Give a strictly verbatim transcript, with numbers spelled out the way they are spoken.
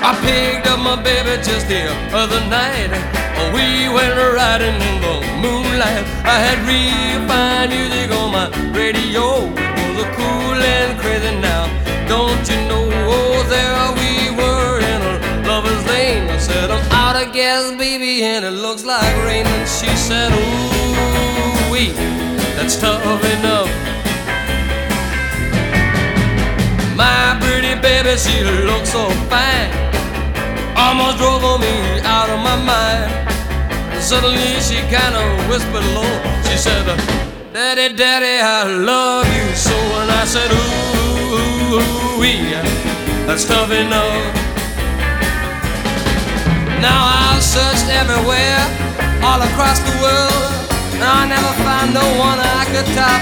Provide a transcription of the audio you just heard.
I picked up my baby just the other night. We went riding in the moonlight. I had real fine music on my radio. It was cool and crazy now. Don't you know, oh, there we were in a lover's lane. I said, I'm out of gas, baby, and it looks like rain. And she said, ooh, wee, that's tough enough. My pretty baby, she looks so fine, almost drove me out of my mind. And suddenly she kind of whispered low. She said, Daddy, Daddy, I love you so. And I said, ooh, ooh, wee, that's tough enough. Now I've searched everywhere, all across the world, and I never found no one I could top